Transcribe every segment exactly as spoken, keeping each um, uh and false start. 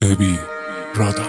ابی رادان.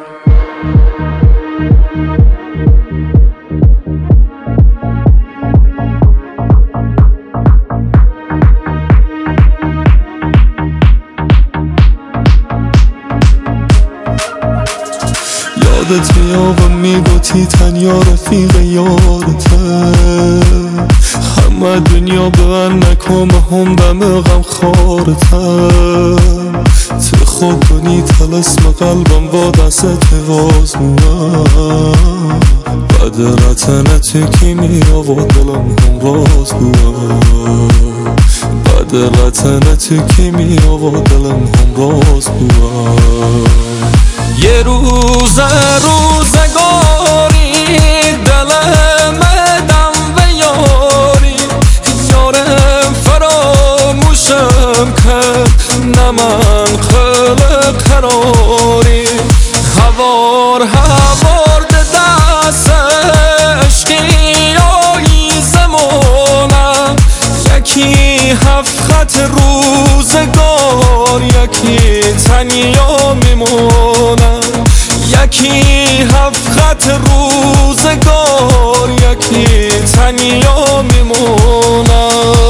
یادت میام میگوتی تنیا رفیق یارته، همه دنیا به من نکن هم دم غم خارته. تو خود کنی تلسم قلبم با دست وازمونم، بدرتنه تو کی میاب و دلم هم راز بوام. بدرتنه تو کی میاب و دلم هم راز بوام. یه روز روزگاری دلم دم و یاری، یارم فراموشم کرد نه من خلق قراری. هوار هوار دست عشقی زمانم، یکی هفت خط روزگار یکی تنیا میمونم. یکی هفت خط روزگار یکی تنیا میمونم.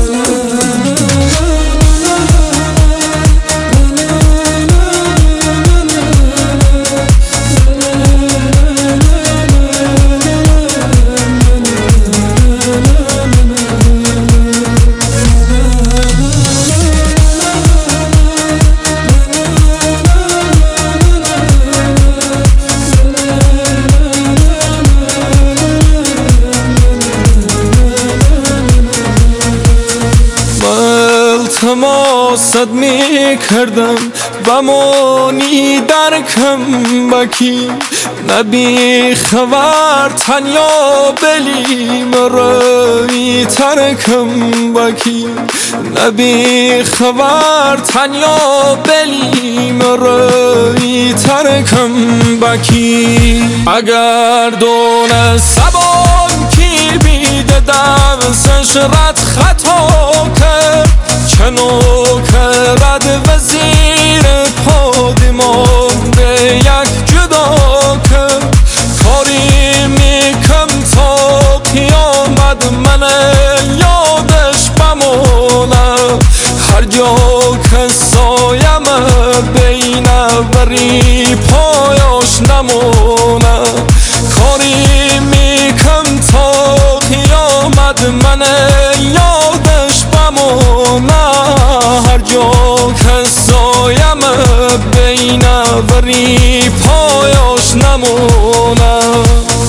تماست می کردم بمانی در کمبکی، نبی خبر تنیا بلی مرایی ترکم بکی. نبی خبر تنیا بلی مرایی ترکم بکی. اگر دون سبان کی بیده دمسش رد خطا کرد، چنو کرد وزیر پادیمان به یک جدا کرد. کاری میکم تا قیامت من یادش بمانم، هر جا که سایم بین بری پایاش نمانم. کاری میکم تا قیامت من یادش بمانم، هر جا که سایم بین بری پایاش نمانم.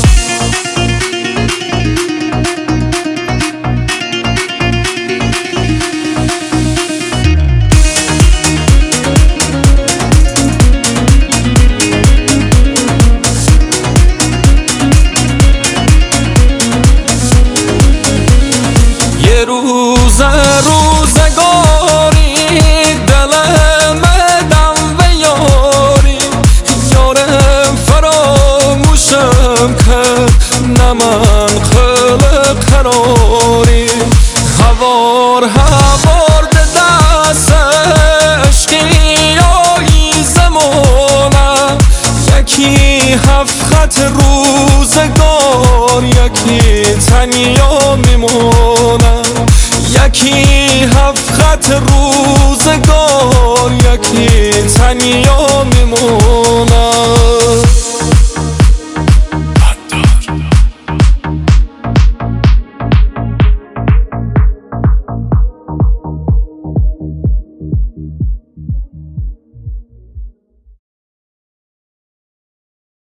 یه روز روزگاری دلم دم و یاری، یارم فراموشم کرد نه من خلق قراری. هوار هوار دست عشقی زمانم، یکی هفت خط روزگار یکی تنیا میمونم. یکی هفت خط روزگار یکی تنیا